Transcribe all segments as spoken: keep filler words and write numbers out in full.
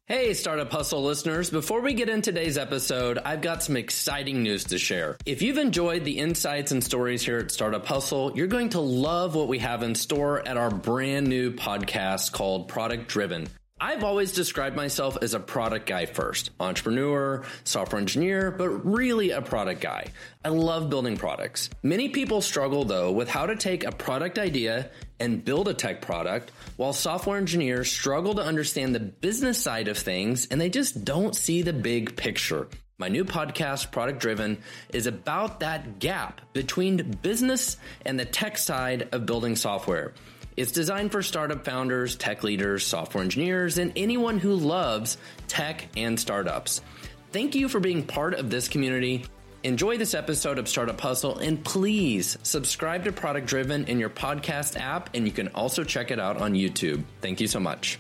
Hey, Startup Hustle listeners. Before we get into today's episode, I've got some exciting news to share. If you've enjoyed the insights and stories here at Startup Hustle, you're going to love what we have in store at our brand new podcast called Product Driven. I've always described myself as a product guy first, entrepreneur, software engineer, but really a product guy. I love building products. Many people struggle though with how to take a product idea and build a tech product, while software engineers struggle to understand the business side of things and they just don't see the big picture. My new podcast, Product Driven, is about that gap between business and the tech side of building software. It's designed for startup founders, tech leaders, software engineers, and anyone who loves tech and startups. Thank you for being part of this community. Enjoy this episode of Startup Hustle, and please subscribe to Product Driven in your podcast app, and you can also check it out on YouTube. Thank you so much.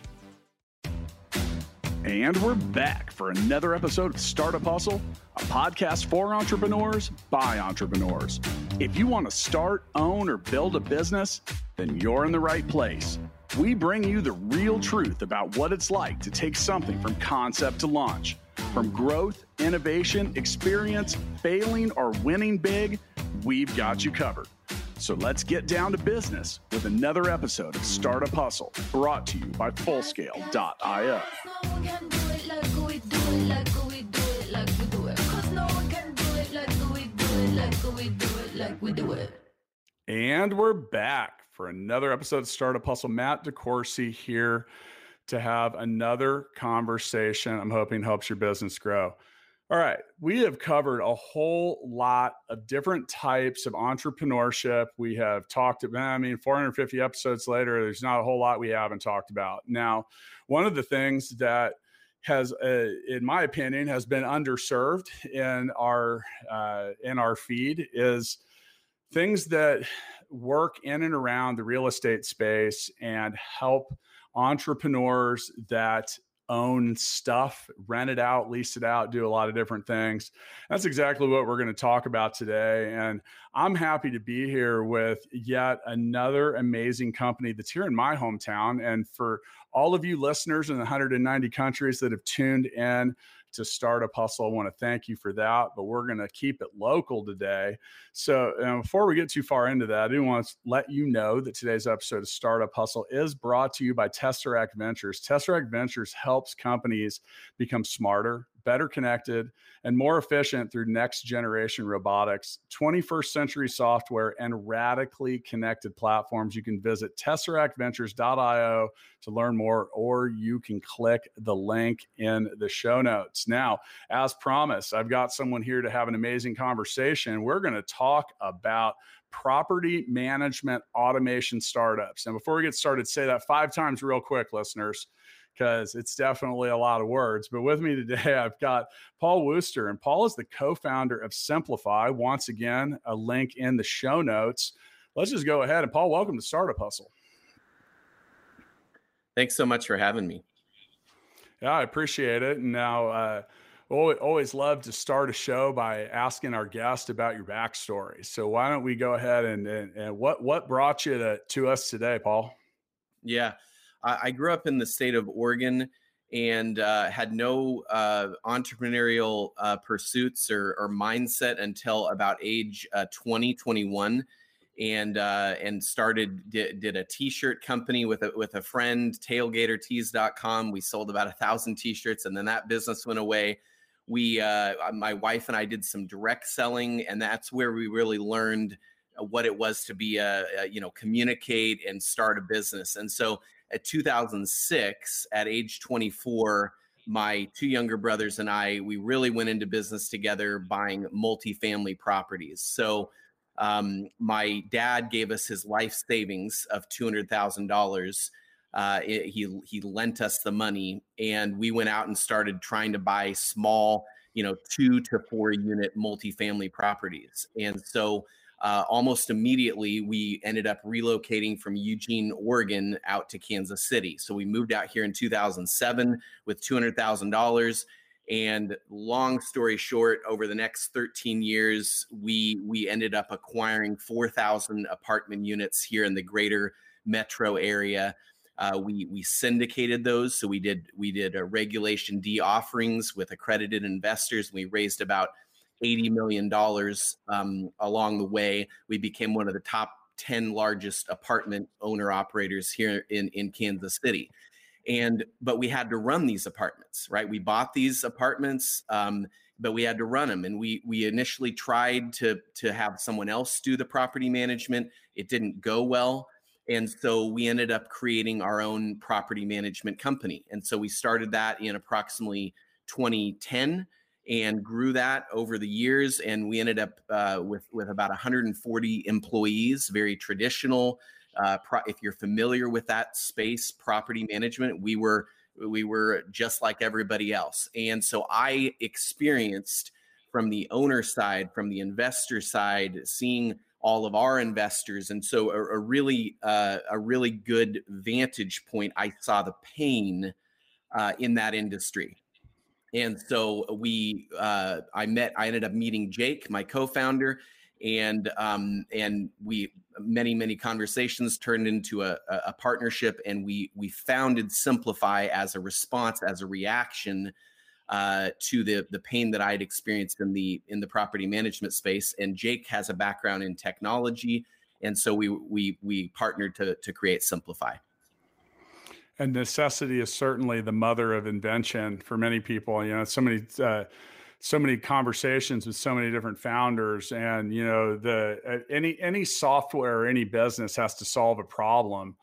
And we're back for another episode of Startup Hustle, a podcast for entrepreneurs by entrepreneurs. If you want to start, own, or build a business, then you're in the right place. We bring you the real truth about what it's like to take something from concept to launch. From growth, innovation, experience, failing, or winning big, we've got you covered. So let's get down to business with another episode of Startup Hustle, brought to you by Fullscale dot io. And we're back for another episode of Startup Hustle. Matt DeCoursey here to have another conversation I'm hoping helps your business grow. All right, we have covered a whole lot of different types of entrepreneurship. We have talked about, I mean, four hundred fifty episodes later, there's not a whole lot we haven't talked about. Now, one of the things that has, uh, in my opinion, has been underserved in our uh, in our feed is things that work in and around the real estate space and help entrepreneurs that own stuff, rent it out, lease it out, do a lot of different things. That's exactly what we're going to talk about today. And I'm happy to be here with yet another amazing company that's here in my hometown. And for all of you listeners in the one hundred ninety countries that have tuned in to Startup Hustle, I want to thank you for that, but we're going to keep it local today. So uh, before we get too far into that, I do want to let you know that today's episode of Startup Hustle is brought to you by Tesseract Ventures. Tesseract Ventures helps companies become smarter, better connected, and more efficient through next generation robotics, twenty-first century software, and radically connected platforms. You can visit Tesseract Ventures dot io to learn more, or you can click the link in the show notes. Now, as promised, I've got someone here to have an amazing conversation. We're going to talk about property management automation startups. And before we get started, say that five times real quick, listeners, because it's definitely a lot of words. But with me today, I've got Paul Wooster, and Paul is the co-founder of Simplify. Once again, a link in the show notes. Let's just go ahead. And Paul, welcome to Startup Hustle. Thanks so much for having me. Yeah, I appreciate it. And now, uh, always, always love to start a show by asking our guest about your backstory. So why don't we go ahead and, and, and what, what brought you to, to us today, Paul? Yeah. I grew up in the state of Oregon and uh, had no uh, entrepreneurial uh, pursuits or, or mindset until about age uh, twenty, twenty-one, and uh, and started did, did a t-shirt company with a with a friend, tailgater tees dot com. We sold about a thousand t-shirts, and then that business went away. We, uh, my wife and I, did some direct selling, and that's where we really learned what it was to be a, a you know communicate and start a business. And so at two thousand six, at age twenty-four, my two younger brothers and I, we really went into business together buying multifamily properties. So um, my dad gave us his life savings of two hundred thousand dollars. Uh, it, he he lent us the money, and we went out and started trying to buy small, you know, two to four unit multifamily properties. And so Uh, almost immediately, we ended up relocating from Eugene, Oregon, out to Kansas City. So we moved out here in two thousand seven with two hundred thousand dollars. And long story short, over the next thirteen years, we we ended up acquiring four thousand apartment units here in the greater metro area. Uh, we we syndicated those, so we did we did a Regulation D offerings with accredited investors. We raised about eighty million dollars um, along the way. We became one of the top ten largest apartment owner operators here in in Kansas City. And but we had to run these apartments, right? We bought these apartments, um, but we had to run them. And we we initially tried to to have someone else do the property management. It didn't go well. And so we ended up creating our own property management company. And so we started that in approximately twenty ten and grew that over the years. And we ended up uh, with, with about one hundred forty employees, very traditional. Uh, pro- if you're familiar with that space, property management, we were we were just like everybody else. And so I experienced from the owner side, from the investor side, seeing all of our investors. And so a, a really uh, a really good vantage point. I saw the pain uh, in that industry. And so we, uh, I met, I ended up meeting Jake, my co-founder, and um, and we many many conversations turned into a, a partnership, and we we founded Simplify as a response, as a reaction uh, to the the pain that I had experienced in the in the property management space. And Jake has a background in technology, and so we we we partnered to to create Simplify. And necessity is certainly the mother of invention for many people. You know, so many, uh, so many conversations with so many different founders, and you know, the uh, any any software or any business has to solve a problem.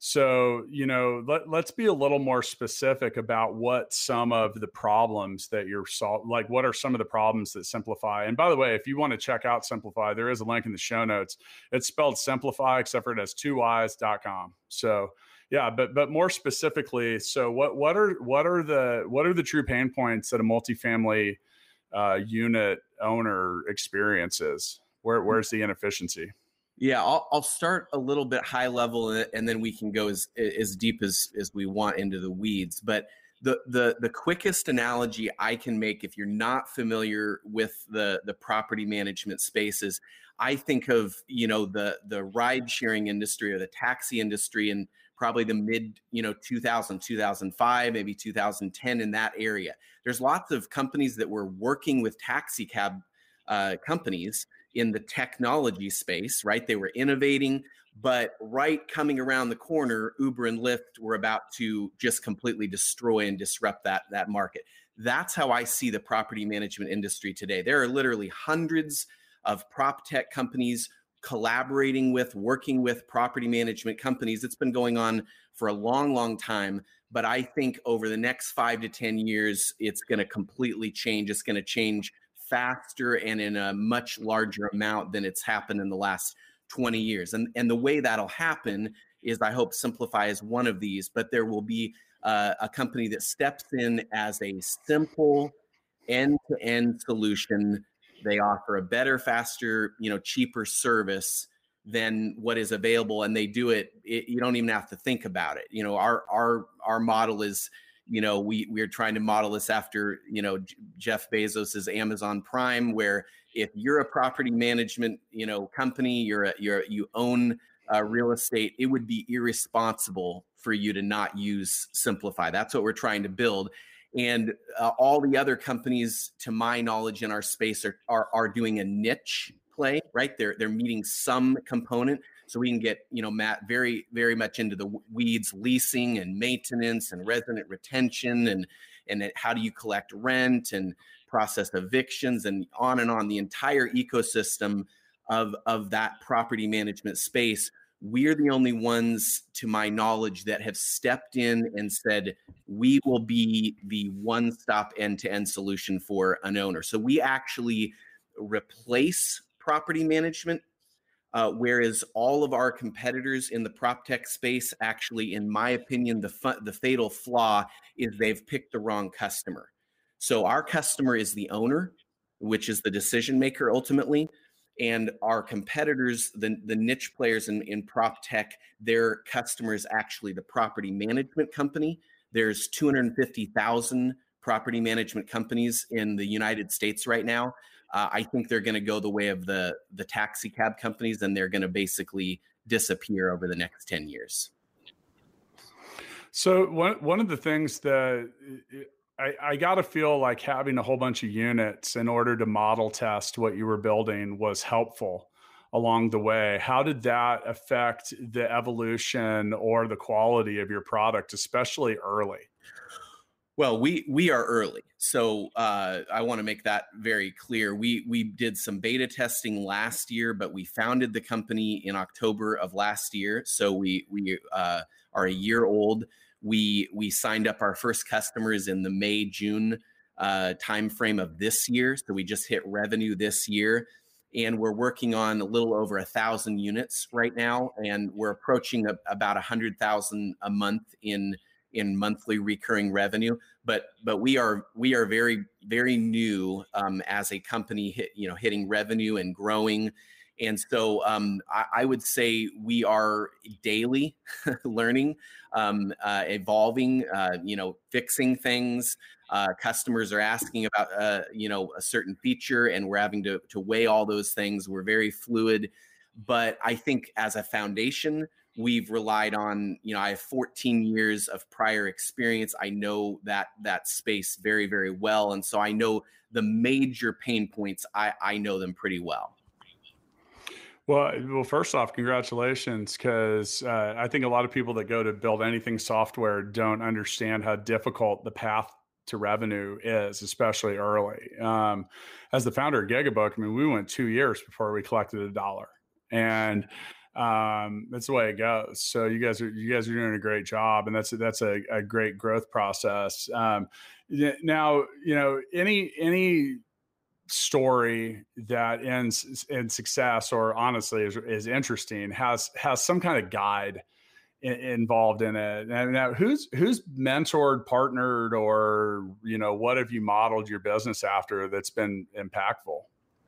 So you know, let let's be a little more specific about what some of the problems that you're solving. Like, what are some of the problems that Simplify? And by the way, if you want to check out Simplify, there is a link in the show notes. It's spelled Simplify, except for it has two Y's dot com. So. Yeah, but but more specifically, so what what are what are the what are the true pain points that a multifamily uh, unit owner experiences? Where where's the inefficiency? Yeah, I'll I'll start a little bit high level, and then we can go as as deep as as we want into the weeds. But the the the quickest analogy I can make, if you're not familiar with the the property management spaces, I think of you know the the ride sharing industry or the taxi industry, and probably the mid, you know, two thousand, two thousand five, maybe two thousand ten, in that area. There's lots of companies that were working with taxi cab uh, companies in the technology space, right? They were innovating, but right coming around the corner, Uber and Lyft were about to just completely destroy and disrupt that, that market. That's how I see the property management industry today. There are literally hundreds of prop tech companies collaborating with, working with property management companies. It's been going on for a long, long time. But I think over the next five to ten years, it's going to completely change. It's going to change faster and in a much larger amount than it's happened in the last twenty years. And, and the way that'll happen is, I hope Simplify is one of these, but there will be uh, a company that steps in as a simple end-to-end solution. They offer a better, faster, you know, cheaper service than what is available, and they do it, it. You don't even have to think about it. You know, our our our model is, you know, we we're trying to model this after, you know, Jeff Bezos's Amazon Prime, where if you're a property management, you know, company, you're a, you're you own uh, real estate, it would be irresponsible for you to not use Simplify. That's what we're trying to build. And uh, all the other companies, to my knowledge, in our space are, are are doing a niche play, right? They're they're meeting some component, so we can get, you know, Matt, very very much into the weeds, leasing and maintenance and resident retention, and and how do you collect rent and process evictions, and on and on, the entire ecosystem of of that property management space. We're the only ones, to my knowledge, that have stepped in and said, we will be the one-stop end-to-end solution for an owner. So we actually replace property management, uh, whereas all of our competitors in the prop tech space, actually, in my opinion, the fu- the fatal flaw is they've picked the wrong customer. So our customer is the owner, which is the decision maker ultimately. And our competitors, the, the niche players in, in prop tech, their customer is actually the property management company. There's two hundred fifty thousand property management companies in the United States right now. Uh, I think they're going to go the way of the, the taxi cab companies, and they're going to basically disappear over the next ten years. So one one of the things that I, I got to feel like having a whole bunch of units in order to model test what you were building was helpful along the way. How did that affect the evolution or the quality of your product, especially early? Well, we we are early, so uh, I want to make that very clear. We we did some beta testing last year, but we founded the company in October of last year, so we we uh, are a year old. We we signed up our first customers in the May June uh, timeframe of this year, so we just hit revenue this year, and we're working on a little over a thousand units right now, and we're approaching a, about a hundred thousand a month in. in monthly recurring revenue, but but we are we are very very new um, as a company, hit, you know, hitting revenue and growing, and so um, I, I would say we are daily learning, um, uh, evolving, uh, you know, fixing things. Uh, customers are asking about uh, you know a certain feature, and we're having to to weigh all those things. We're very fluid, but I think as a foundation, we've relied on, you know, I have fourteen years of prior experience. I know that that space very, very well. And so I know the major pain points. I, I know them pretty well. Well, well, first off, congratulations, because uh, I think a lot of people that go to build anything software don't understand how difficult the path to revenue is, especially early. Um, as the founder of Gigabook, I mean, we went two years before we collected a dollar. And um that's the way it goes. So you guys are you guys are doing a great job, and that's that's a, a great growth process. Um now, you know, any any story that ends in success, or honestly is, is interesting, has has some kind of guide in, involved in it. And now, who's who's mentored, partnered, or, you know, what have you modeled your business after that's been impactful?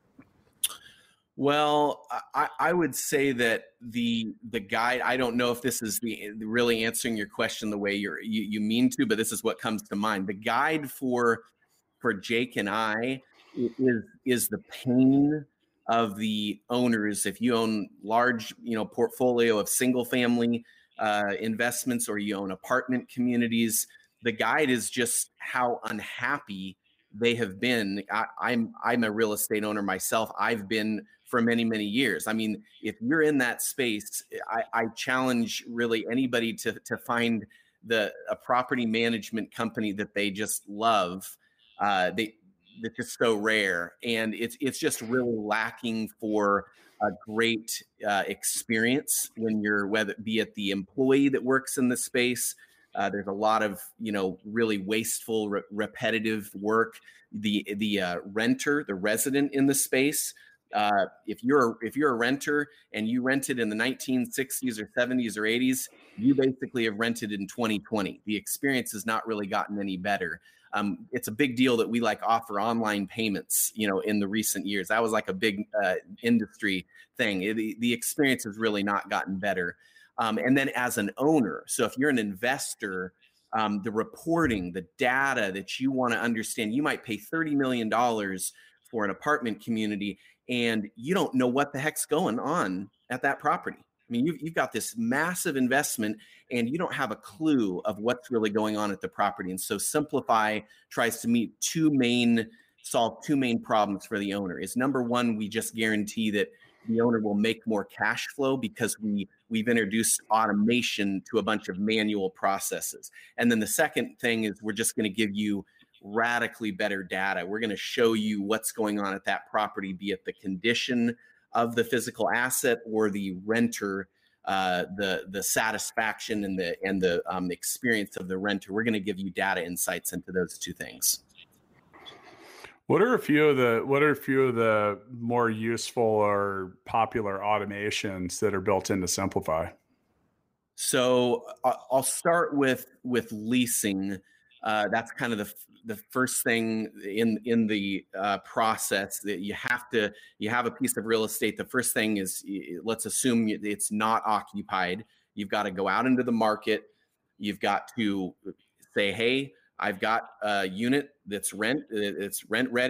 Well, I, I would say that the the guide, I don't know if this is the, really answering your question the way you're, you you mean to, but this is what comes to mind. The guide for for Jake and I is is the pain of the owners. If you own large, you know, portfolio of single family uh, investments, or you own apartment communities, the guide is just how unhappy they have been. I, I'm I'm a real estate owner myself. I've been for many, many years. I mean, if you're in that space, I, I challenge really anybody to to find the a property management company that they just love. Uh, they It's just so rare, and it's it's just really lacking for a great uh, experience when you're, whether be it the employee that works in the space. Uh, there's a lot of, you know, really wasteful, re- repetitive work. The the uh, renter, the resident in the space. Uh, if you're if you're a renter and you rented in the nineteen sixties or seventies or eighties, you basically have rented in twenty twenty. The experience has not really gotten any better. Um, it's a big deal that we like offer online payments, you know, in the recent years. That was like a big uh, industry thing. It, the, the experience has really not gotten better. Um, and then as an owner, so if you're an investor, um, the reporting, the data that you want to understand, you might pay thirty million dollars for an apartment community, and you don't know what the heck's going on at that property. I mean, you've, you've got this massive investment, and you don't have a clue of what's really going on at the property. And so Simplify tries to meet two main, solve two main problems for the owner. Is number one, we just guarantee that the owner will make more cash flow because we, we've introduced automation to a bunch of manual processes. And then the second thing is we're just going to give you radically better data. We're going to show you what's going on at that property, be it the condition of the physical asset or the renter, uh, the the satisfaction and the and the um, experience of the renter. We're going to give you data insights into those two things. What are a few of the what are a few of the more useful or popular automations that are built into Simplify? So uh, I'll start with with leasing. Uh, that's kind of the the first thing in in the uh, process that you have to you have a piece of real estate. The first thing is, let's assume it's not occupied. You've got to go out into the market. You've got to say, hey, I've got a unit that's rent it's rent ready,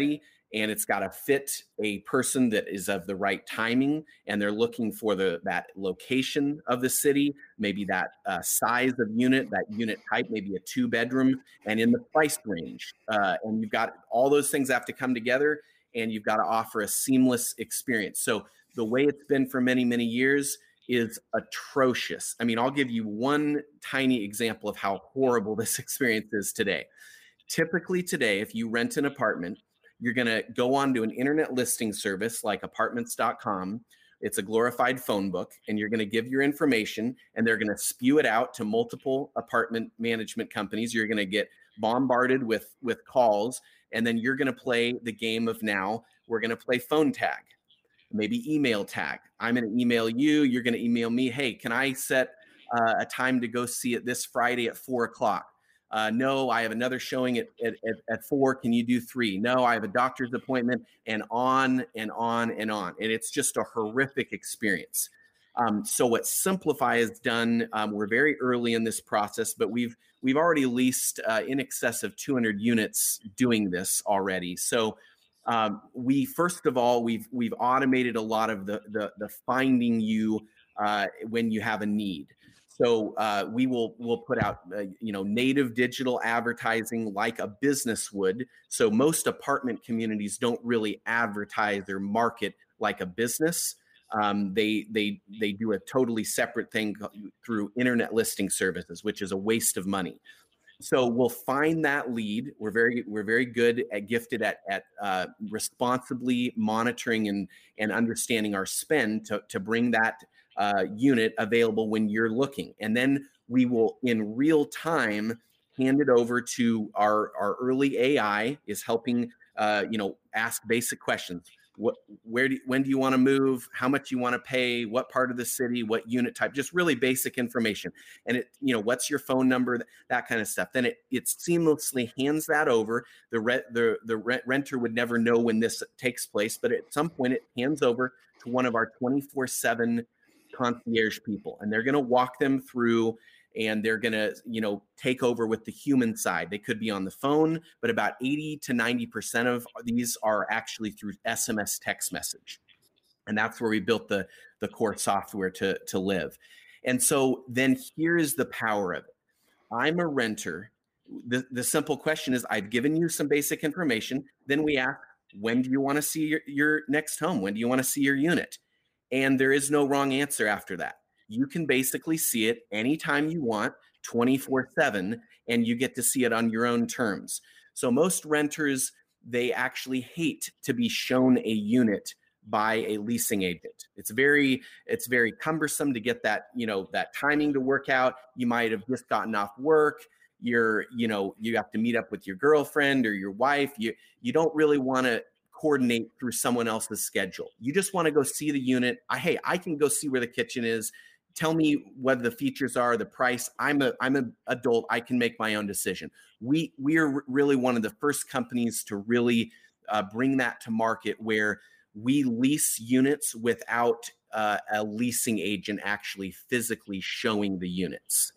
and it's got to fit a person that is of the right timing, and they're looking for the that location of the city, maybe that uh, size of unit, that unit type, maybe a two bedroom, and in the price range. Uh, and you've got all those things have to come together, and you've got to offer a seamless experience. So the way it's been for many, many years is atrocious. I mean, I'll give you one tiny example of how horrible this experience is today. Typically today, if you rent an apartment, you're going to go on to an internet listing service like apartments dot com. It's a glorified phone book, and you're going to give your information, and they're going to spew it out to multiple apartment management companies. You're going to get bombarded with, with calls, and then you're going to play the game of now. We're going to play phone tag, maybe email tag. I'm going to email you. You're going to email me. Hey, can I set uh, a time to go see it this Friday at four o'clock? Uh, no, I have another showing at, at, at, at four. Can you do three? No, I have a doctor's appointment, and on and on and on. And it's just a horrific experience. Um, so what Simplify has done, um, we're very early in this process, but we've we've already leased uh, in excess of two hundred units doing this already. So um, we first of all we've we've automated a lot of the the, the finding you uh, when you have a need. So uh, we will we'll put out uh, you know native digital advertising like a business would. So most apartment communities don't really advertise or market like a business. Um, they they they do a totally separate thing through internet listing services, which is a waste of money. So we'll find that lead. We're very we're very good at gifted at at uh, responsibly monitoring and and understanding our spend to to bring that uh, unit available when you're looking, and then we will in real time hand it over to our our early A I is helping uh, you know ask basic questions. What, where do, when do you want to move? How much you want to pay? What part of the city? What unit type? Just really basic information. And it, you know, what's your phone number? That, that kind of stuff. Then it it seamlessly hands that over. The rent the the rent, renter would never know when this takes place, but at some point it hands over to one of our twenty-four seven concierge people, and they're going to walk them through. And they're going to, you know, take over with the human side. They could be on the phone, but about eighty to ninety percent of these are actually through S M S text message. And that's where we built the, the core software to, to live. And so then here's the power of it. I'm a renter. The, the simple question is, I've given you some basic information. Then we ask, when do you want to see your, your next home? When do you want to see your unit? And there is no wrong answer after that. You can basically see it anytime you want, twenty-four seven, and you get to see it on your own terms. So most renters, they actually hate to be shown a unit by a leasing agent. It's very, it's very cumbersome to get that, you know, that timing to work out. You might have just gotten off work. You're, you know, you have to meet up with your girlfriend or your wife. You, you don't really want to coordinate through someone else's schedule. You just want to go see the unit. I, hey, I can go see where the kitchen is. Tell me what the features are, the price. I'm a I'm an adult. I can make my own decision. We we are really one of the first companies to really uh, bring that to market, where we lease units without uh, a leasing agent actually physically showing the units.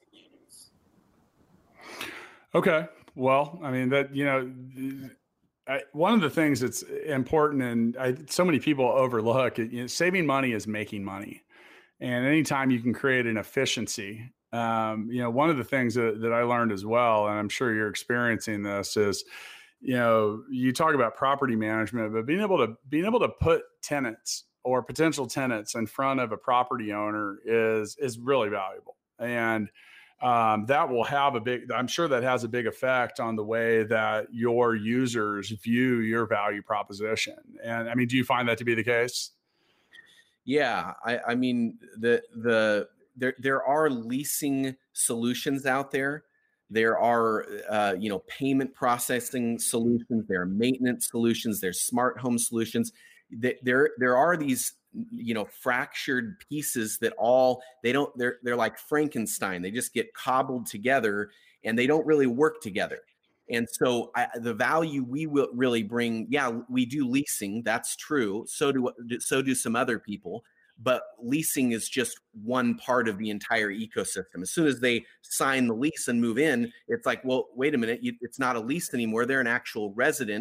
Okay. Well, I mean that you know. I, one of the things that's important, and I, so many people overlook, you know, saving money is making money. And anytime you can create an efficiency, um, you know, one of the things that, that I learned as well, and I'm sure you're experiencing this, is, you know, you talk about property management, but being able to being able to put tenants or potential tenants in front of a property owner is is really valuable. And um, that will have a big, I'm sure that has a big effect on the way that your users view your value proposition. And I mean, do you find that to be the case? Yeah, I, I mean, the the there there are leasing solutions out there. There are uh, you know payment processing solutions. There are maintenance solutions. There's smart home solutions. There there are these you know fractured pieces that all they don't they're they're like Frankenstein. They just get cobbled together and they don't really work together. And so I, the value we will really bring, yeah, we do leasing. That's true. So do so do some other people. But leasing is just one part of the entire ecosystem. As soon as they sign the lease and move in, it's like, well, wait a minute, you, it's not a lease anymore. They're an actual resident.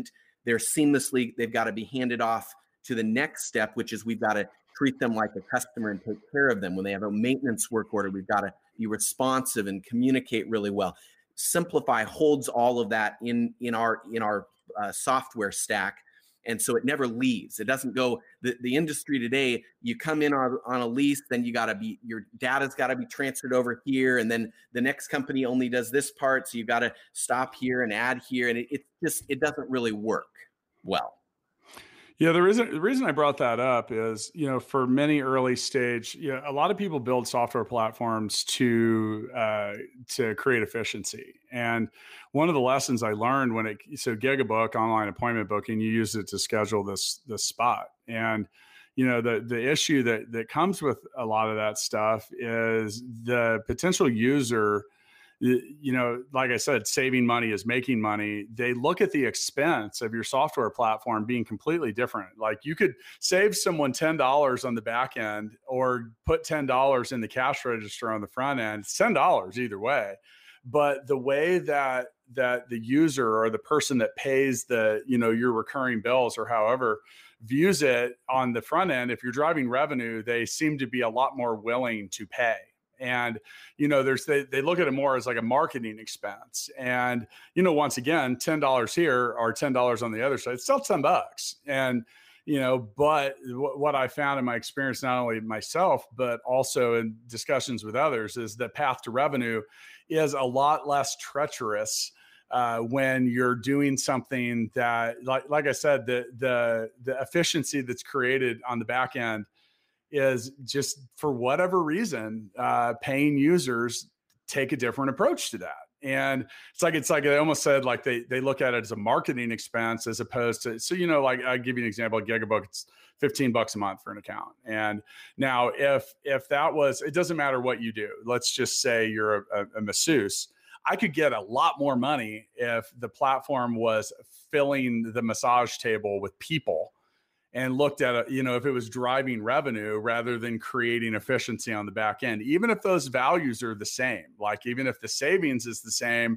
they're seamlessly, they've got to be handed off to the next step, which is we've got to treat them like a customer and take care of them. When they have a maintenance work order, we've got to be responsive and communicate really well. Simplify holds all of that in, in our, in our uh, software stack. And so it never leaves. It doesn't go, the, the industry today, you come in on, on a lease, then you got to be, your data's got to be transferred over here. And then the next company only does this part. So you got to stop here and add here. And it, it just, it doesn't really work well. Yeah, the reason the reason I brought that up is, you know, for many early stage, you know, a lot of people build software platforms to uh, to create efficiency. And one of the lessons I learned when it so Gigabook, online appointment booking, you use it to schedule this this spot. And you know, the the issue that that comes with a lot of that stuff is the potential user. You know, like I said, saving money is making money. They look at the expense of your software platform being completely different. Like you could save someone ten dollars on the back end or put ten dollars in the cash register on the front end. It's ten dollars either way. But the way that that the user or the person that pays the, you know, your recurring bills or however views it on the front end, if you're driving revenue, they seem to be a lot more willing to pay. And, you know, there's, they, they look at it more as like a marketing expense. And, you know, once again, ten dollars here or ten dollars on the other side, it's still ten bucks. And, you know, but w- what I found in my experience, not only myself, but also in discussions with others, is the path to revenue is a lot less treacherous uh, when you're doing something that, like, like I said, the, the, the efficiency that's created on the back end is just, for whatever reason, uh, paying users take a different approach to that. And it's like, it's like I almost said, like they they look at it as a marketing expense as opposed to, so, you know, like I'll give you an example, at Gigabook, it's fifteen bucks a month for an account. And now if, if that was, it doesn't matter what you do. Let's just say you're a, a, a masseuse. I could get a lot more money if the platform was filling the massage table with people and looked at it, you know, if it was driving revenue rather than creating efficiency on the back end, even if those values are the same, like even if the savings is the same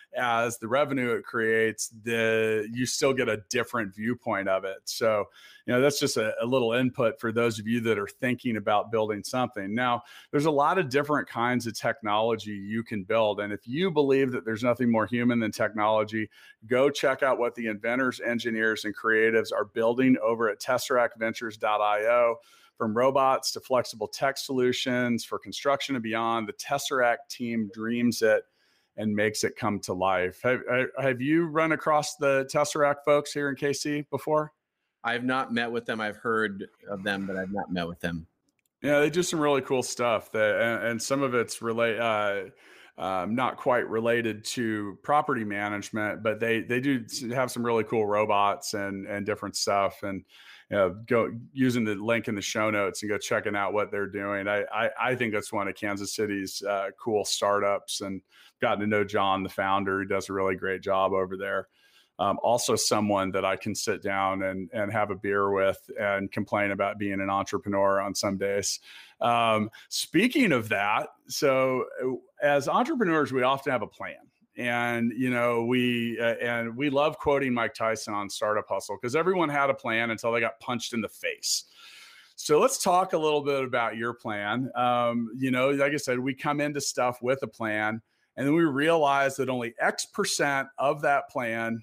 as the revenue it creates, the you still get a different viewpoint of it. So, you know, that's just a, a little input for those of you that are thinking about building something. Now, there's a lot of different kinds of technology you can build. And if you believe that there's nothing more human than technology, go check out what the inventors, engineers, and creatives are building over at tesseract ventures dot io. From robots to flexible tech solutions for construction and beyond, the Tesseract team dreams it and makes it come to life. Have, have you run across the Tesseract folks here in K C before? I have not met with them. I've heard of them, but I've not met with them. Yeah, they do some really cool stuff. That, and, and some of it's relate, uh, um, not quite related to property management, but they they do have some really cool robots and and different stuff. And you know, go using the link in the show notes and go checking out what they're doing. I I, I think that's one of Kansas City's uh, cool startups, and gotten to know John, the founder, who does a really great job over there. Um, also someone that I can sit down and, and have a beer with and complain about being an entrepreneur on some days. Um, speaking of that, so as entrepreneurs, we often have a plan. And, you know, we, uh, and we love quoting Mike Tyson on Startup Hustle, because everyone had a plan until they got punched in the face. So let's talk a little bit about your plan. Um, you know, like I said, we come into stuff with a plan, and then we realize that only X percent of that plan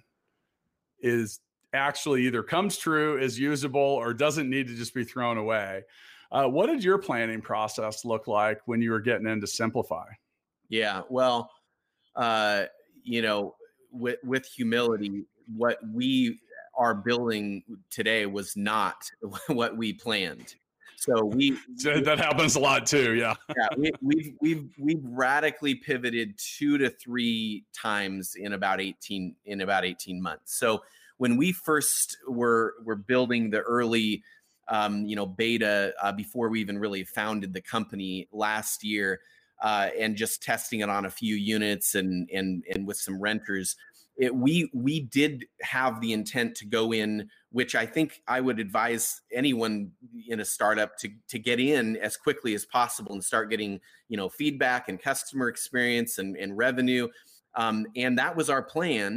is actually either comes true, is usable, or doesn't need to just be thrown away. Uh, what did your planning process look like when you were getting into Simplify? Yeah, well, uh, you know, with, with humility, what we are building today was not what we planned. So we so that happens a lot too. Yeah. yeah. We, we've, we've, we've radically pivoted two to three times in about eighteen, in about eighteen months. So when we first were, were building the early, um, you know, beta, uh, before we even really founded the company last year, uh, and just testing it on a few units and, and, and with some renters, It, we we did have the intent to go in, which I think I would advise anyone in a startup to to get in as quickly as possible and start getting, you know, feedback and customer experience and, and revenue. Um, and that was our plan.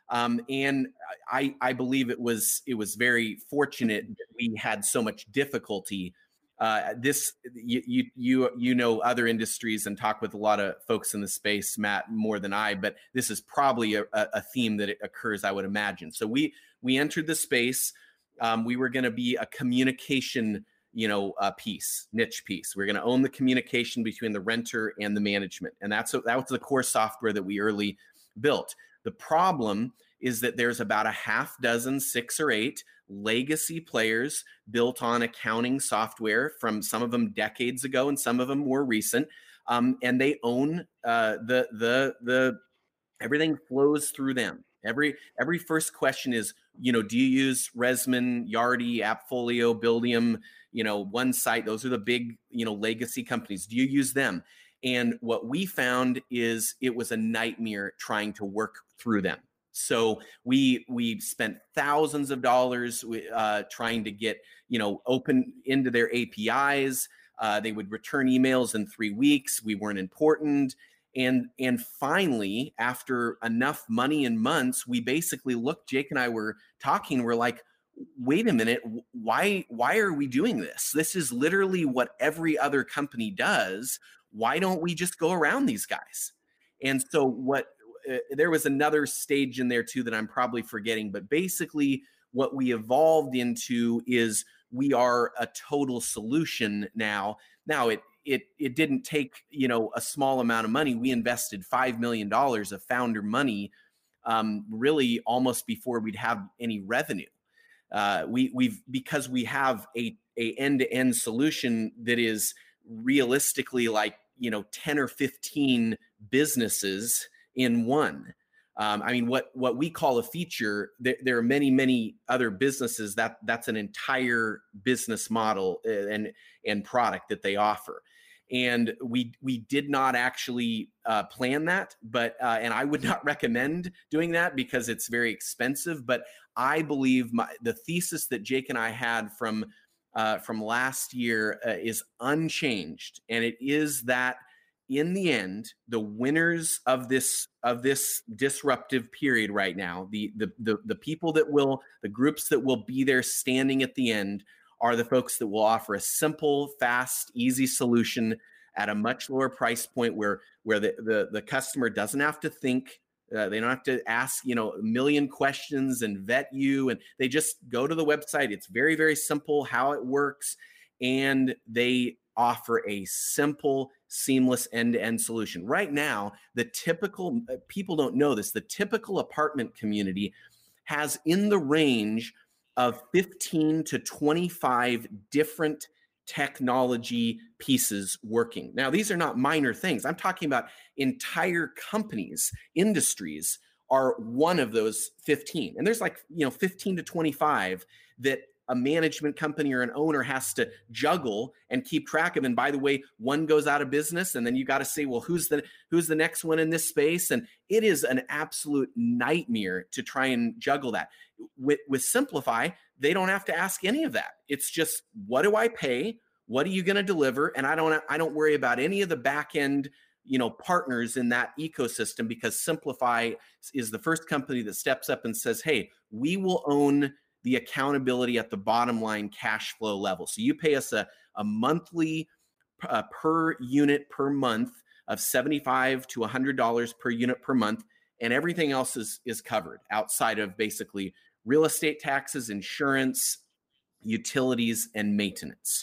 Um, and I, I believe it was it was very fortunate that we had so much difficulty. Uh, this you, you you you know other industries and talk with a lot of folks in the space, Matt, more than I. But this is probably a, a theme that occurs, I would imagine. So we we entered the space. Um, we were going to be a communication, you know, uh, piece, niche piece. We're going to own the communication between the renter and the management, and that's that was the core software that we early built. The problem is that there's about a half dozen, six or eight legacy players built on accounting software from some of them decades ago and some of them more recent. Um, and they own uh, the, the, the, everything flows through them. Every, every first question is, you know, do you use Resman, Yardi, Appfolio, Buildium, you know, OneSite? Those are the big, you know, legacy companies. Do you use them? And what we found is it was a nightmare trying to work through them. So we we spent thousands of dollars uh, trying to get, you know, open into their A P Is. Uh, they would return emails in three weeks. We weren't important. And and finally, after enough money and months, we basically looked, Jake and I were talking, we're like, wait a minute, why why are we doing this? This is literally what every other company does. Why don't we just go around these guys? And so what uh, there was another stage in there too that I'm probably forgetting, but basically what we evolved into is we are a total solution now. Now it it it didn't take, you know, a small amount of money. We invested five million dollars of founder money, um, really almost before we'd have any revenue. Uh, we we've because we have a a end-to-end solution that is realistically like, you know, ten or fifteen businesses in one. Um, I mean, what what we call a feature, there, there are many, many other businesses that that's an entire business model and and product that they offer. And we we did not actually uh, plan that, but uh, and I would not recommend doing that because it's very expensive. But I believe my, the thesis that Jake and I had from uh, from last year uh, is unchanged, and it is that in the end, the winners of this of this disruptive period right now, the the the the people that will, the groups that will be there standing at the end, are the folks that will offer a simple, fast, easy solution at a much lower price point where where the the, the customer doesn't have to think. Uh, they don't have to ask, you know, a million questions and vet you, and they just go to the website. It's very, very simple how it works, and they offer a simple, seamless end-to-end solution. Right now, the typical, people don't know this, the typical apartment community has in the range of fifteen to twenty-five different technology pieces working. Now, these are not minor things. I'm talking about entire companies, industries are one of those fifteen. And there's like, you know, fifteen to twenty-five that a management company or an owner has to juggle and keep track of. And by the way, one goes out of business, and then you got to say, well, who's the who's the next one in this space? And it is an absolute nightmare to try and juggle that. With, with Simplify, they don't have to ask any of that. It's just, what do I pay? What are you going to deliver? And I don't I don't worry about any of the back end, you know, partners in that ecosystem, because Simplify is the first company that steps up and says, hey, we will own the accountability at the bottom line cash flow level. So you pay us a, a monthly uh, per unit per month of seventy-five to one hundred dollars per unit per month, and everything else is, is covered outside of basically real estate taxes, insurance, utilities, and maintenance.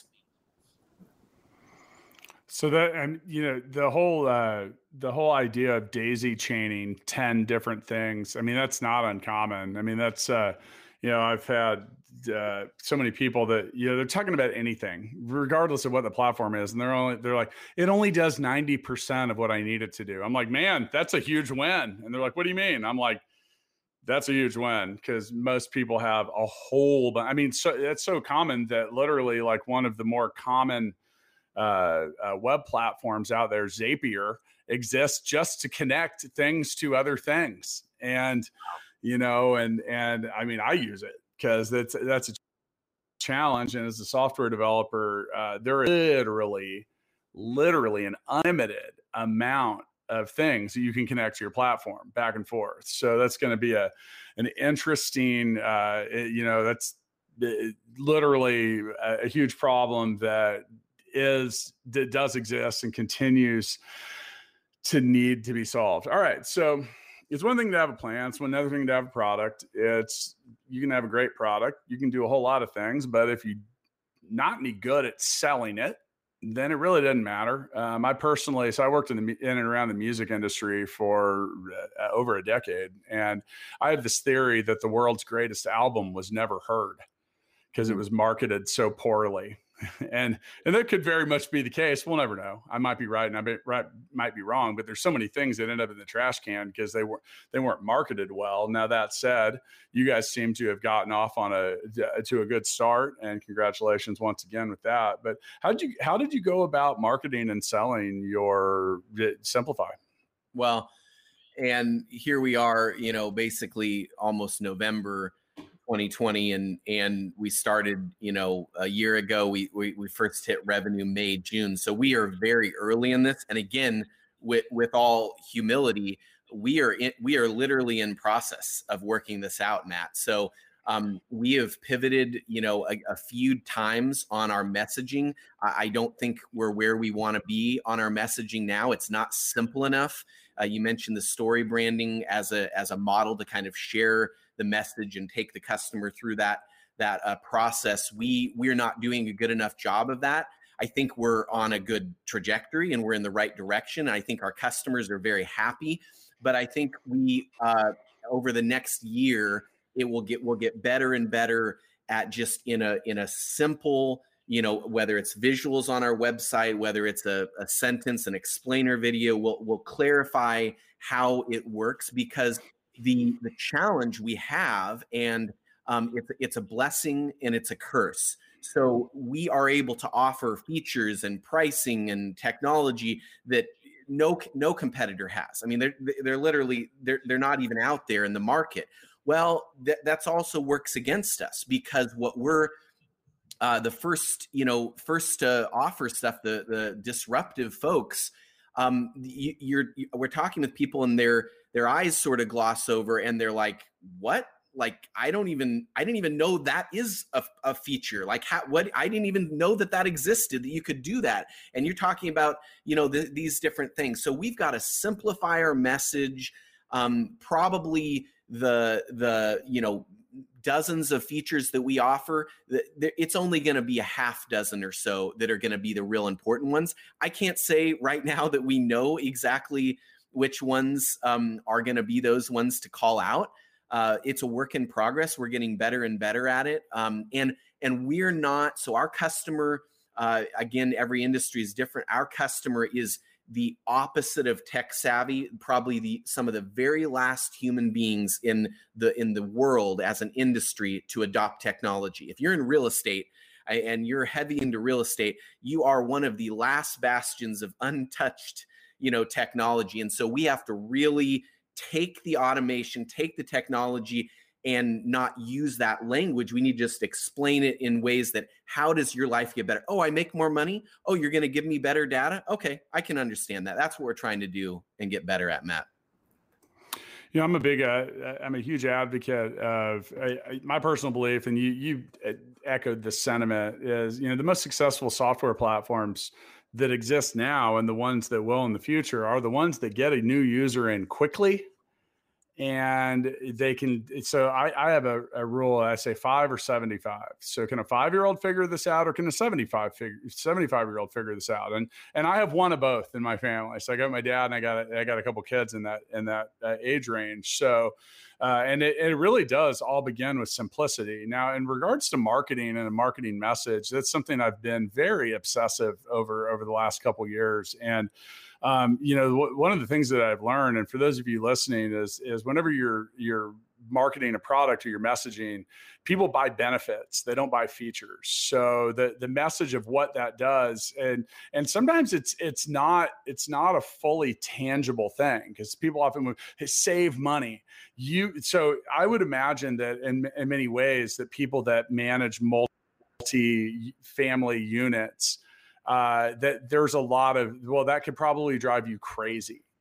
So that, and you know, the whole uh, the whole idea of daisy chaining ten different things. I mean, that's not uncommon. I mean, that's uh, you know, I've had uh, so many people that, you know, they're talking about anything, regardless of what the platform is, and they're only they're like, it only does ninety percent of what I need it to do. I'm like, man, that's a huge win. And they're like, what do you mean? I'm like, that's a huge win, because most people have a whole. I mean, so that's so common that literally, like, one of the more common uh, uh, web platforms out there, Zapier, exists just to connect things to other things. And, you know, and, and I mean, I use it because that's, that's a challenge. And as a software developer, uh, there is literally, literally an unlimited amount of things that you can connect to your platform back and forth. So that's going to be a an interesting, uh, you know, that's literally a, a huge problem that is that does exist and continues to need to be solved. All right, so it's one thing to have a plan. It's another thing to have a product. It's you can have a great product. You can do a whole lot of things, but if you're not any good at selling it, then it really doesn't matter. Um, I personally, so I worked in the in and around the music industry for uh, over a decade, and I have this theory that the world's greatest album was never heard because it was marketed so poorly. And and that could very much be the case. We'll never know. I might be right and I may, right, might be wrong, but there's so many things that end up in the trash can because they were they weren't marketed well. Now that said, you guys seem to have gotten off on a to a good start, and congratulations once again with that. But how did you how did you go about marketing and selling your Simplify? Well, and here we are, you know, basically almost November twenty twenty, and and we started, you know, a year ago. We, we we first hit revenue May, June, so we are very early in this. And again, with with all humility, we are in, we are literally in process of working this out, Matt. So um, we have pivoted, you know, a, a few times on our messaging. I, I don't think we're where we want to be on our messaging now. It's not simple enough. Uh, you mentioned the story branding as a as a model to kind of share the message and take the customer through that that uh, process. We we're not doing a good enough job of that. I think we're on a good trajectory and we're in the right direction. I think our customers are very happy, but I think we uh, over the next year it will get we'll get better and better at just in a in a simple, you know, whether it's visuals on our website, whether it's a, a sentence, an explainer video, we'll we'll clarify how it works, because the the challenge we have, and um, it's it's a blessing and it's a curse. So we are able to offer features and pricing and technology that no no competitor has. I mean, they're they're literally they're they're not even out there in the market. Well, that that's also works against us, because what we're uh, the first you know first to offer stuff, the the disruptive folks. Um, you, you're you, we're talking with people and their their eyes sort of gloss over and they're like, what? Like, I don't even, I didn't even know that is a, a feature. Like, how, what, I didn't even know that that existed, that you could do that. And you're talking about, you know, the, these different things. So we've got to simplify our message. Um, probably the, the, you know, dozens of features that we offer, it's only going to be a half dozen or so that are going to be the real important ones. I can't say right now that we know exactly which ones um, are going to be those ones to call out. Uh, it's a work in progress. We're getting better and better at it. Um, and and we're not, so our customer, uh, again, every industry is different. Our customer is the opposite of tech savvy, probably the some of the very last human beings in the in the world as an industry to adopt technology. If you're in real estate and you're heavy into real estate, you are one of the last bastions of untouched, you know, technology. And so we have to really take the automation, take the technology, and not use that language. We need to just explain it in ways that, how does your life get better? Oh, I make more money. Oh, you're going to give me better data. Okay, I can understand that. That's what we're trying to do and get better at, Matt. You know, I'm a big, uh, I'm a huge advocate of uh, my personal belief, and you you echoed the sentiment, is, you know, the most successful software platforms that exist now and the ones that will in the future are the ones that get a new user in quickly. And they can, so I, I have a, a rule, I say five or seventy-five. So can a five-year-old figure this out, or can a seventy-five figure, seventy-five-year-old figure this out? And and I have one of both in my family. So I got my dad, and I got a, I got a couple kids in that in that uh, age range. So uh, and it, it really does all begin with simplicity. Now, in regards to marketing and a marketing message, that's something I've been very obsessive over over the last couple of years. And Um, you know, w- one of the things that I've learned, and for those of you listening, is is whenever you're you're marketing a product or you're messaging, people buy benefits; they don't buy features. So the the message of what that does, and and sometimes it's it's not it's not a fully tangible thing, because people often would save money. You so I would imagine that in in many ways that people that manage multi-family units, Uh, that there's a lot of, well, that could probably drive you crazy.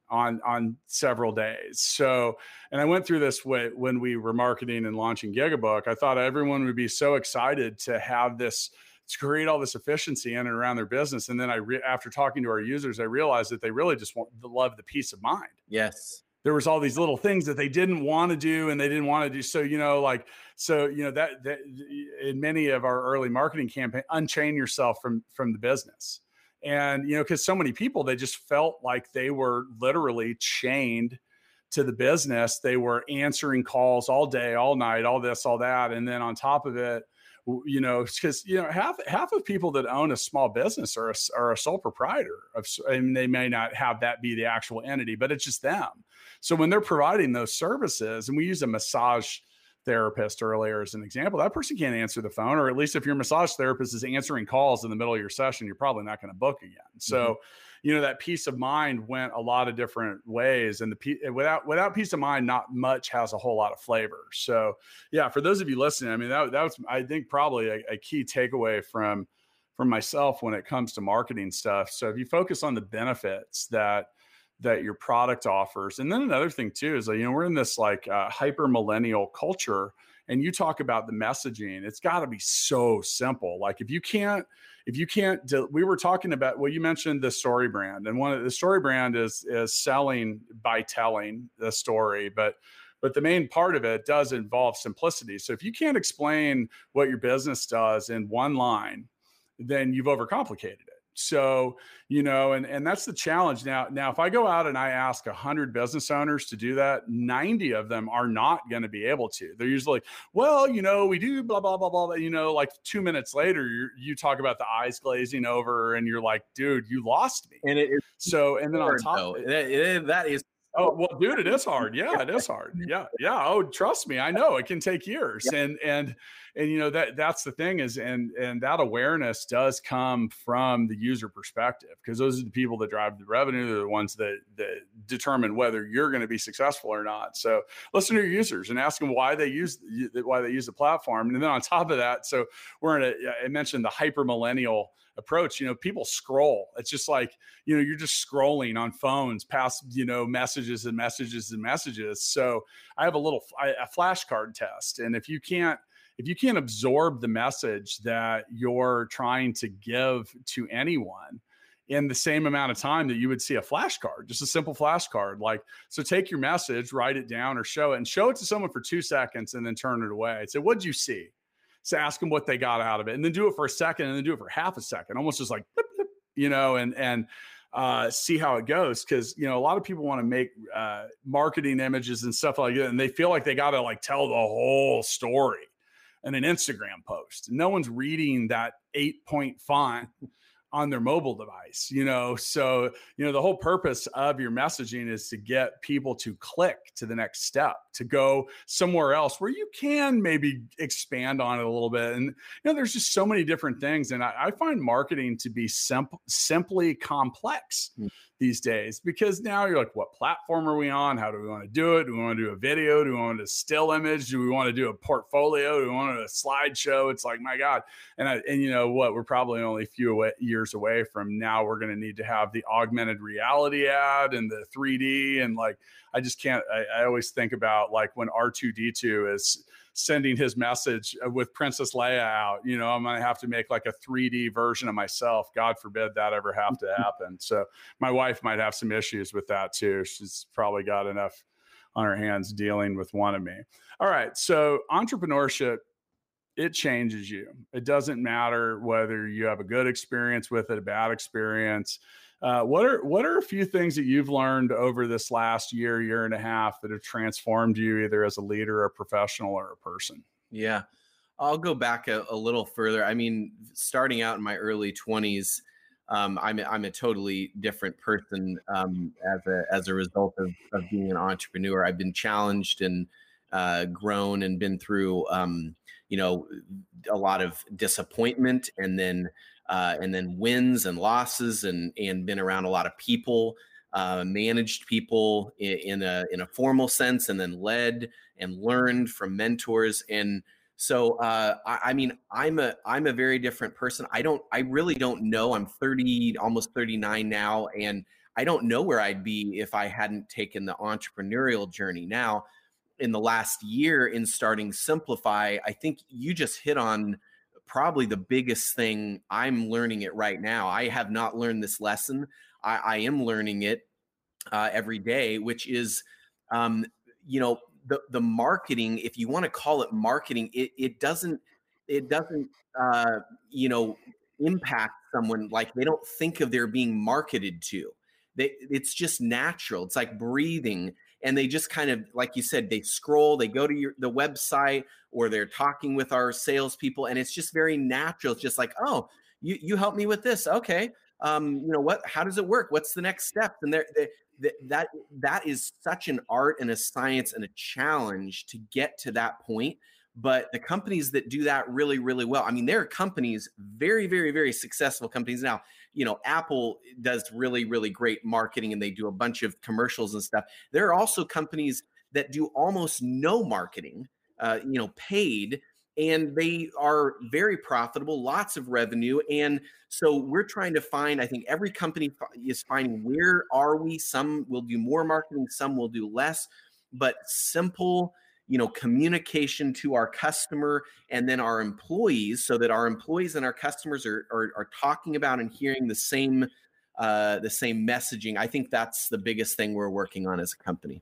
on, on several days. So, and I went through this way, when we were marketing and launching Gigabook. I thought everyone would be so excited to have this, to create all this efficiency in and around their business. And then I, re- after talking to our users, I realized that they really just want to love the peace of mind. Yes. There was all these little things that they didn't want to do and they didn't want to do. So, you know, like, so, you know, that, that in many of our early marketing campaign, unchain yourself from, from the business. And, you know, cause so many people, they just felt like they were literally chained to the business. They were answering calls all day, all night, all this, all that. And then on top of it, you know, because, you know, half half of people that own a small business are a, are a sole proprietor of, and they may not have that be the actual entity, but it's just them. So when they're providing those services, and we use a massage therapist earlier as an example, that person can't answer the phone, or at least if your massage therapist is answering calls in the middle of your session, you're probably not going to book again. So, mm-hmm. you know, that peace of mind went a lot of different ways, and the without without peace of mind, not much has a whole lot of flavor. So, yeah, for those of you listening, I mean, that that was, I think, probably a, a key takeaway from from myself when it comes to marketing stuff. So, if you focus on the benefits that that your product offers. And then another thing too is, you know, we're in this like uh, hyper millennial culture, and you talk about the messaging. It's got to be so simple. Like if you can't, if you can't, do, we were talking about, well, you mentioned the story brand, and one of the story brand is, is selling by telling the story, but But the main part of it does involve simplicity. So if you can't explain what your business does in one line, then you've overcomplicated it. So, you know, and, and that's the challenge. Now, now, if I go out and I ask a hundred business owners to do that, ninety of them are not going to be able to. They're usually like, well, you know, we do blah, blah, blah, blah. You know, like two minutes later, you you talk about the eyes glazing over and you're like, dude, you lost me. And it is so, and then hard, on top, it, it, that is. Oh, well, dude, it is hard. Yeah, it is hard. Yeah. Yeah. Oh, trust me. I know it can take years. Yeah. And, and, and, you know, that that's the thing is, and, and that awareness does come from the user perspective, because those are the people that drive the revenue. They're the ones that, that determine whether you're going to be successful or not. So listen to your users and ask them why they use, why they use the platform. And then on top of that, so we're in a, I mentioned the hyper millennial approach. You know, people scroll. It's just like, you know, you're just scrolling on phones past, you know, messages and messages and messages. So I have a little, a flashcard test. And if you can't, if you can't absorb the message that you're trying to give to anyone in the same amount of time that you would see a flashcard, just a simple flashcard, like, so take your message, write it down or show it, and show it to someone for two seconds and then turn it away. So what'd you see? So ask them what they got out of it, and then do it for a second, and then do it for half a second, almost just like, blip, blip, you know, and, and, uh, see how it goes. Cause you know, a lot of people want to make, uh, marketing images and stuff like that, and they feel like they got to like tell the whole story in an Instagram post. No one's reading that eight point font on their mobile device, you know? So, you know, the whole purpose of your messaging is to get people to click to the next step, to go somewhere else where you can maybe expand on it a little bit. And, you know, there's just so many different things. And I, I find marketing to be simple, simply complex mm. these days, because now you're like, what platform are we on? How do we want to do it? Do we want to do a video? Do we want to do a still image? Do we want to do a portfolio? Do we want to do a slideshow? It's like, my God. And I, and you know what, we're probably only a few away, years away from now. We're going to need to have the augmented reality ad and the three D. And like, I just can't, I, I always think about like when R two D two is sending his message with Princess Leia out, you know, I'm going to have to make like a three D version of myself. God forbid that ever have to happen. So my wife might have some issues with that too. She's probably got enough on her hands dealing with one of me. All right. So entrepreneurship, it changes you. It doesn't matter whether you have a good experience with it, a bad experience. Uh, what are what are a few things that you've learned over this last year, year and a half that have transformed you either as a leader, a professional, or a person? Yeah, I'll go back a, a little further. I mean, starting out in my early twenties, um, I'm I'm a totally different person um, as a as a result of of being an entrepreneur. I've been challenged and uh, grown and been through um, you know a lot of disappointment, and then. Uh, and then wins and losses, and and been around a lot of people, uh, managed people in, in a in a formal sense, and then led and learned from mentors. And so, uh, I, I mean, I'm a I'm a very different person. I don't I really don't know. I'm thirty, almost thirty-nine now, and I don't know where I'd be if I hadn't taken the entrepreneurial journey. Now, in the last year in starting Simplify, I think you just hit on probably the biggest thing. I'm learning it right now. I have not learned this lesson. I, I am learning it uh, every day, which is, um, you know, the the marketing. If you want to call it marketing, it it doesn't it doesn't uh, you know impact someone like they don't think of they're being marketed to. They, it's just natural. It's like breathing. And they just kind of, like you said, they scroll, they go to your, the website, or they're talking with our salespeople, and it's just very natural. It's just like, oh, you you help me with this, okay? Um, you know what? How does it work? What's the next step? And there, that that is such an art and a science and a challenge to get to that point. But the companies that do that really, really well, I mean, there are companies, very, very, very successful companies now. You know, Apple does really, really great marketing, and they do a bunch of commercials and stuff. There are also companies that do almost no marketing, uh, you know, paid, and they are very profitable, lots of revenue. And so we're trying to find, I think every company is finding, where are we? Some will do more marketing, some will do less, but simple, you know, communication to our customer and then our employees, so that our employees and our customers are are, are talking about and hearing the same uh, the same messaging. I think that's the biggest thing we're working on as a company.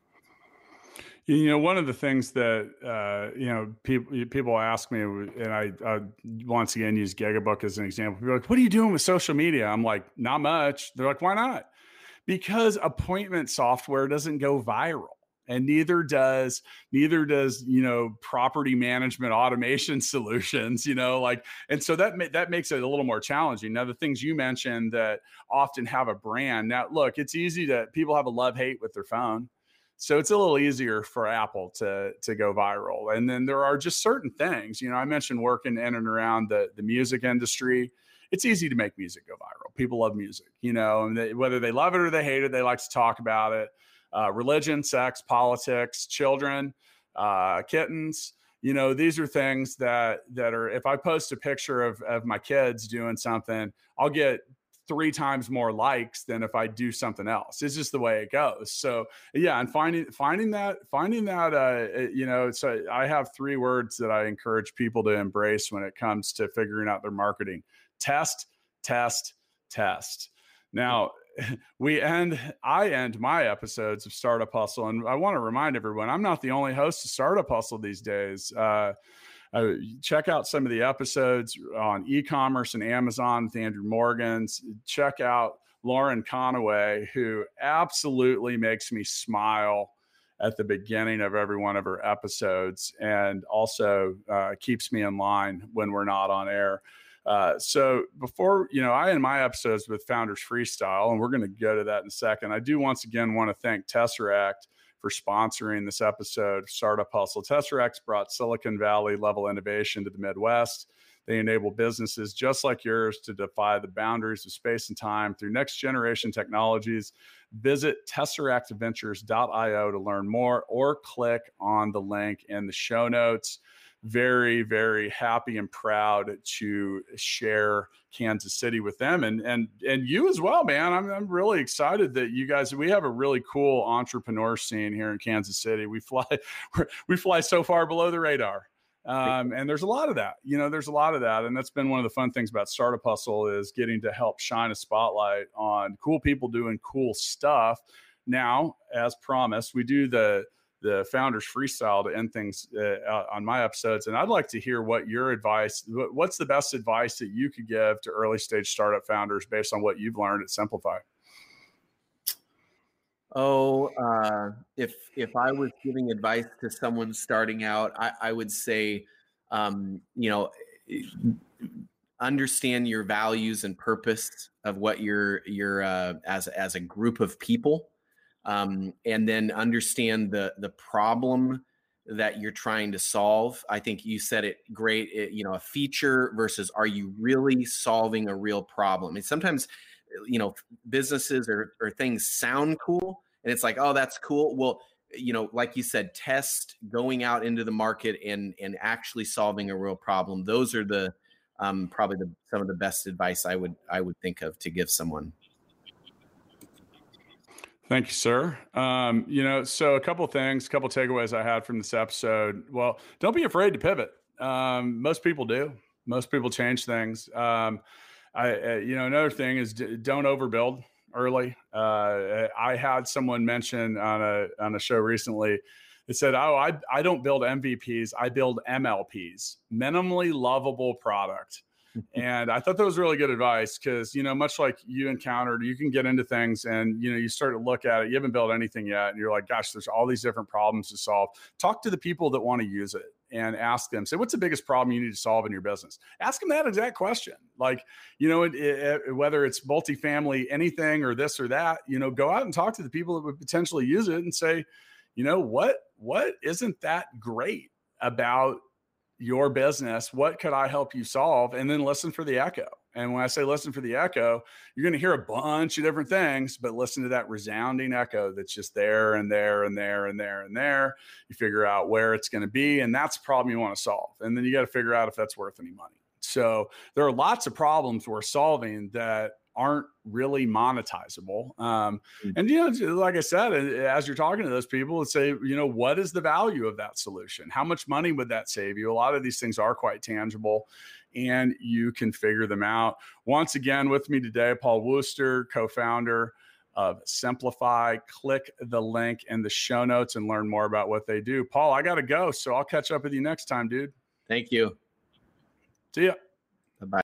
You know, one of the things that, uh, you know, people people ask me, and I, I once again use Gigabook as an example. People are like, what are you doing with social media? I'm like, not much. They're like, why not? Because appointment software doesn't go viral. And neither does, neither does, you know, property management automation solutions, you know, like, and so that, ma- that makes it a little more challenging. Now, the things you mentioned that often have a brand. Now, look, it's easy to, people have a love hate with their phone. So it's a little easier for Apple to, to go viral. And then there are just certain things, you know, I mentioned working in and around the, the music industry. It's easy to make music go viral. People love music, you know, and they, whether they love it or they hate it, they like to talk about it. Uh, religion, sex, politics, children, uh, kittens. You know, these are things that that are, if I post a picture of, of my kids doing something, I'll get three times more likes than if I do something else. It's just the way it goes. So yeah, and finding finding that, finding that, uh, you know, so I have three words that I encourage people to embrace when it comes to figuring out their marketing. Test, test, test. Now, we end, I end my episodes of Startup Hustle. And I want to remind everyone, I'm not the only host of Startup Hustle these days. Uh, uh, check out some of the episodes on e-commerce and Amazon with Andrew Morgans. Check out Lauren Conaway, who absolutely makes me smile at the beginning of every one of her episodes, and also uh, keeps me in line when we're not on air. Uh, so before, you know, I end my episodes with Founders Freestyle, and we're going to go to that in a second. I do once again want to thank Tesseract for sponsoring this episode of Startup Hustle. Tesseract brought Silicon Valley level innovation to the Midwest. They enable businesses just like yours to defy the boundaries of space and time through next generation technologies. Visit tesseract ventures dot io to learn more, or click on the link in the show notes. Very, very happy and proud to share Kansas City with them, and and and you as well, man. I'm I'm really excited that you guys. We have a really cool entrepreneur scene here in Kansas City. We fly we fly so far below the radar, um, and there's a lot of that. You know, there's a lot of that, and that's been one of the fun things about Startup Hustle, is getting to help shine a spotlight on cool people doing cool stuff. Now, as promised, we do the. the Founders Freestyle to end things uh, on my episodes. And I'd like to hear what your advice, what's the best advice that you could give to early stage startup founders based on what you've learned at Simplify? Oh, uh, if, if I was giving advice to someone starting out, I, I would say, um, you know, understand your values and purpose of what you're, you're uh, as, as a group of people. Um, and then understand the the problem that you're trying to solve. I think you said it great. It, you know, a feature versus, are you really solving a real problem? And sometimes, you know, businesses or, or things sound cool, and it's like, oh, that's cool. Well, you know, like you said, test going out into the market and and actually solving a real problem. Those are the um, probably the some of the best advice I would I would think of to give someone. Thank you, sir. Um, you know, so a couple of things, a couple of takeaways I had from this episode. Well, don't be afraid to pivot. Um, most people do. Most people change things. Um, I, uh, you know, another thing is d- don't overbuild early. Uh, I had someone mention on a on a show recently. It said, "Oh, I I don't build M V Ps. I build M L Ps, minimally lovable product." And I thought that was really good advice because, you know, much like you encountered, you can get into things and, you know, you start to look at it. You haven't built anything yet. And you're like, gosh, there's all these different problems to solve. Talk to the people that want to use it and ask them, say, what's the biggest problem you need to solve in your business? Ask them that exact question. Like, you know, it, it, whether it's multifamily, anything or this or that, you know, go out and talk to the people that would potentially use it and say, you know, what, what isn't that great about your business? What could I help you solve? And then listen for the echo. And when I say listen for the echo, you're going to hear a bunch of different things, but listen to that resounding echo that's just there and there and there and there and there. You figure out where it's going to be, and that's the problem you want to solve. And then you got to figure out if that's worth any money. So there are lots of problems we're solving that aren't really monetizable. Um, and, you know, like I said, as you're talking to those people, let's say, you know, what is the value of that solution? How much money would that save you? A lot of these things are quite tangible and you can figure them out. Once again, with me today, Paul Wooster, co-founder of Simplify. Click the link in the show notes and learn more about what they do. Paul, I got to go. So I'll catch up with you next time, dude. Thank you. See ya. Bye-bye.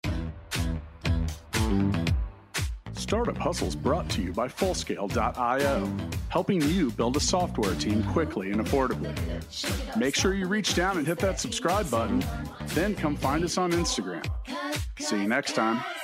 Startup Hustles brought to you by Fullscale dot io, helping you build a software team quickly and affordably. Make sure you reach down and hit that subscribe button, then come find us on Instagram. See you next time.